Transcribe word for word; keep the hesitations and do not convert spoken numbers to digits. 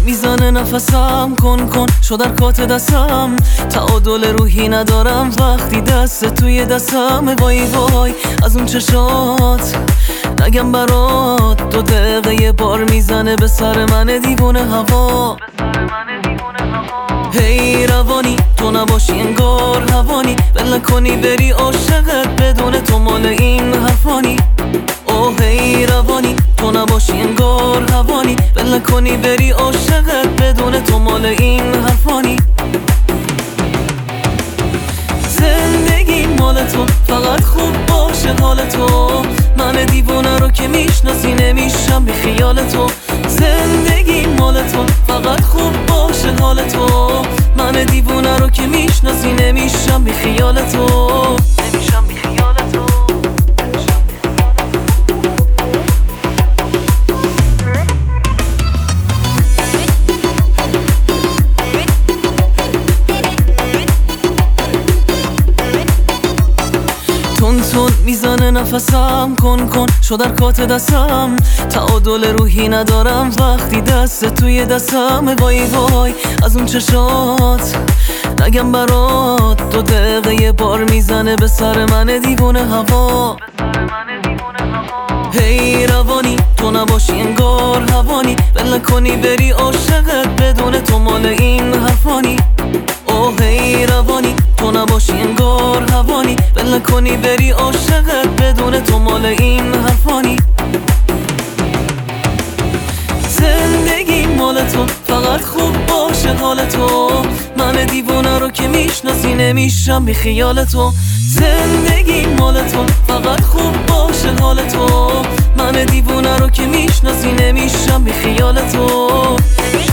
میزنه نفسم، کن کن شد در کات دستم. تعادل روحی ندارم وقتی دست توی دستم. وای وای از اون چشات نگم برات، دو دقیقه یه بار میزنه به سر من دیوونه هوا. هی روانی تو نباشی انگار هوانی، ول کنی بری عاشقت بدون تو مال این حرفانی. اوه هی روانی تو نباشی انگار هوانی، ول کنی بری عاشقت بدون تو مال این حرفانی. زندگی مال تو فقط خوب باشه حال تو، من دیوونه رو که میشناسی نمیشم بی خیال تو. زندگی مال تو فقط خوب باشه حال تو، من دیوونه رو که میشناسی نمیشم بی خیال تو. نمیشم بی خیال تو. تون تون میزنه نفسم، کن کن شد در کات دستم. تعادل روحی ندارم وقتی دست توی دستم. وای وای از اون چشات نگم برات، دو دقیقه یه بار میزنه به سر من دیوونه هوا. هی روانی تو نباشی انگار هوانی، ول کنی بری عاشقت بدون تو مال این حرفانی. اوه هی روانی تو نباشی انگار هوانی، ول کنی بری عاشقت بدون تو مال این حرفانی. زندگی مال تو فقط خوب باشه حال تو، من دیوونه رو که میشناسی نمیشم بی خیال تو. زندگی مال تو فقط خوب باشه حال تو، من دیوونه رو که میشناسی نمیشم بی خیال تو.